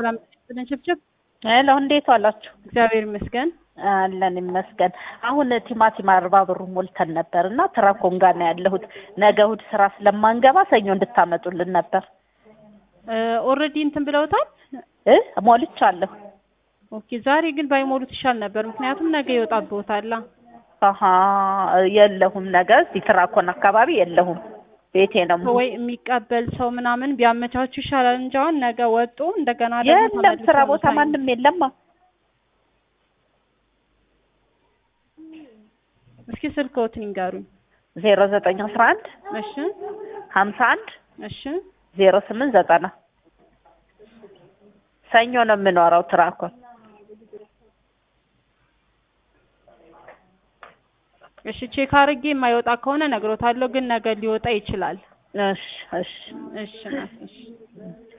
ሰላም ጭብጭብ ሄሎ እንዴት ዋላችሁ? እግዚአብሔር ይመስገን አለን ይመስገን። አሁን ቲማቲም 40 ብር ሞልተን ነበርና ትራኮን ጋር ነው ያለሁት። ነገ እሑድ ስራ ስለማንገባ ሰኞ እንድታመጡልን ነበር። ኦልሬዲ እንትን ብለውታል ሞልቻለሁ። ኦኬ ዛሬ ግን ባይሞሉት ይሻል ነበር ምክንያቱም ነገ ይወጣብዎታል። የለሁም ነገ እዚህ ትራኮን አካባቢ የለሁም። ቤቴ ነው ወይ የሚቀበል ሰው ምናምን ቢያመቻቹ ይሻላል እንጂ አሁን ነገ ወጡ እንደገና ደግሞ የለም ስራ ቦታ ማንም የለም። እስኪ ስልክዎትን ይንገሩኝ። 0911 እሺ 51 እሺ 0890 ሰኞ ነው የምኖረው ትራኮን። እሺ ቼክ አድርጌ የማይወጣ ከሆነ ነግሮታለሁ ግን ነገ ሊወጣ ይችላል። እሺ እሺ እሺ እሺ